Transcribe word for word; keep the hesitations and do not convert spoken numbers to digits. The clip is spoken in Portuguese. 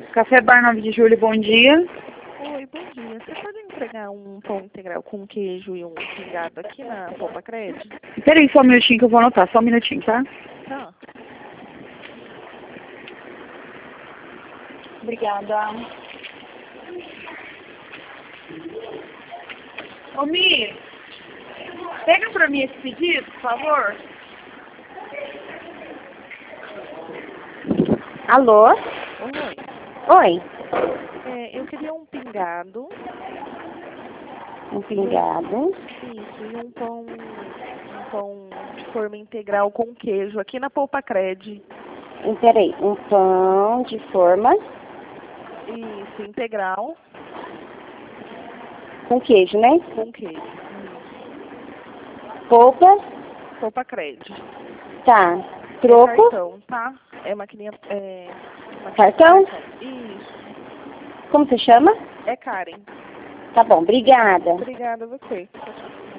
Café Bar nove de julho, bom dia. Oi, bom dia. Você pode entregar um pão integral com queijo e um pingado aqui na Polpa Cred? Peraí só um minutinho que eu vou anotar, só um minutinho, tá? Tá. Obrigada. Ô, Mi, pega pra mim esse pedido, por favor. Alô? Oi. Oi. É, eu queria um pingado. Um pingado. Isso, e um pão, um pão de forma integral com queijo aqui na Polpa Cred. E, peraí, um pão de forma Isso, integral com queijo, né? com queijo. Polpa. Polpa Cred. Tá. É Troco. cartão, tá? É maquininha... É, maquininha Cartão? Isso. Como você chama? É Karen. Tá bom, obrigada. Obrigada a você. Tchau, tchau.